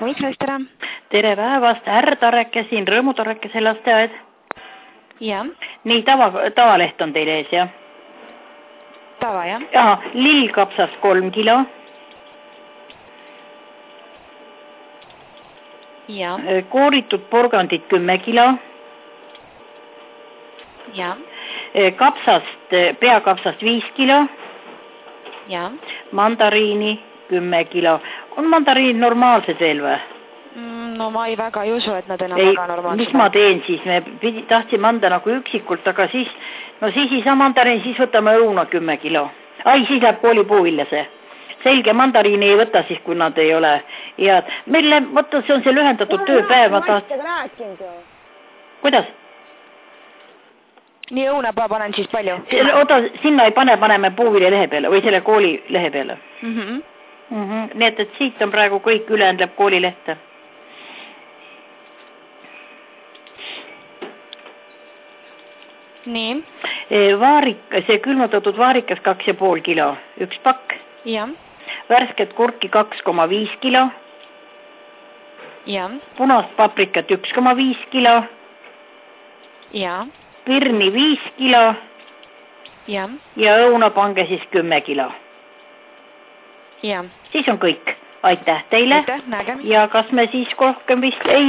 Võistlus, tere. Tere päevast, Tarreke siin, Rõõmutarrekese lasteaed. Ja. Nii, tavaleht on teil ees, jah? Tava, jah. Aha, lillkapsas 3 kilo. Ja. Kooritud porgandit 10 kilo. Ja. Peakapsast 5 kilo. Ja. Mandariini 10 kilo. On mandariinid normaalsed veel või? No ma ei väga ei usu, et nad enam väga normaalsed. Mis ma teen siis? Me tahtsime anda nagu üksikult, aga siis ei saa mandariin, siis võtame õuna 10 kilo. Siis läheb kooli puuviljase. Selge, mandariini ei võta siis, kui nad ei ole head. Meil võtta, see on see lühendatud tööpäev. Kuidas? Nii õunapaa panen siis palju? Oota, sinna ei paneme puuvilja lehe peale või selle kooli lehe peale. Nii et siit on praegu kõik ülejäänud läheb kooli lehte. Nii. See külmutatud vaarikas 2,5 kilo, 1 pakk. Ja. Värsket kurki 2,5 kilo. Ja. Punast paprikat 1,5 kilo. Ja. Pirni 5 kilo. Ja. Ja õuna pange siis 10 kilo. Ja. Siis on kõik. Aitäh teile. Aitäh, näge. Ja kas me siis rohkem vist ei